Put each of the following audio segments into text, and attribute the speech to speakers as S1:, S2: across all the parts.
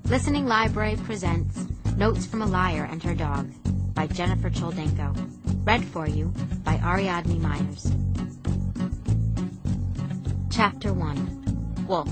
S1: Listening Library presents Notes from a Liar and Her Dog by Jennifer Choldenko. Read for you by Ariadne Myers. Chapter 1. Wolf.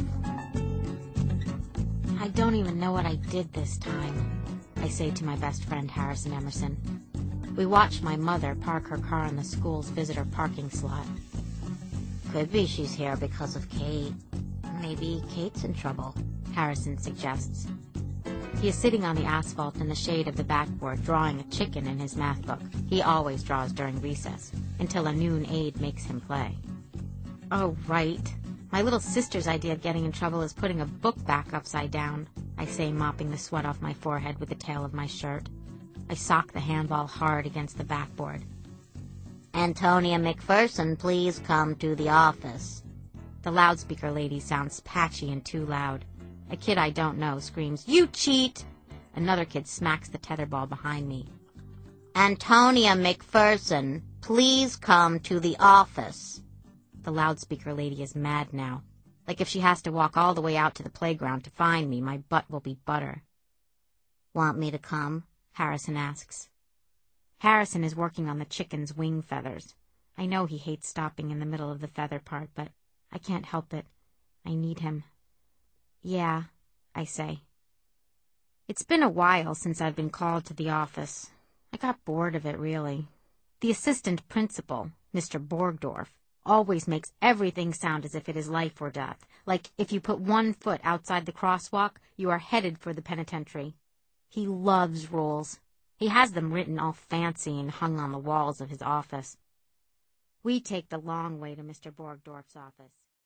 S1: I don't even know what I did this time, I say to my best friend Harrison Emerson. We watch my mother park her car in the school's visitor parking slot. Could be she's here because of Kate. Maybe Kate's in trouble, Harrison suggests. He is sitting on the asphalt in the shade of the backboard drawing a chicken in his math book. He always draws during recess, until a noon aide makes him play. Oh, right. My little sister's idea of getting in trouble is putting a book back upside down, I say, mopping the sweat off my forehead with the tail of my shirt. I sock the handball hard against the backboard. Antonia McPherson, please come to the office. The loudspeaker lady sounds patchy and too loud. A kid I don't know screams, "You cheat!" Another kid smacks the tetherball behind me. Antonia McPherson, please come to the office. The loudspeaker lady is mad now. Like if she has to walk all the way out to the playground to find me, my butt will be butter. Want me to come? Harrison asks. Harrison is working on the chicken's wing feathers. I know he hates stopping in the middle of the feather part, but I can't help it. I need him. Yeah, I say. It's been a while since I've been called to the office. I got bored of it, really. The assistant principal, Mr. Borgdorf, always makes everything sound as if it is life or death. Like if you put one foot outside the crosswalk, you are headed for the penitentiary. He loves rules. He has them written all fancy and hung on the walls of his office. We take the long way to Mr. Borgdorf's office.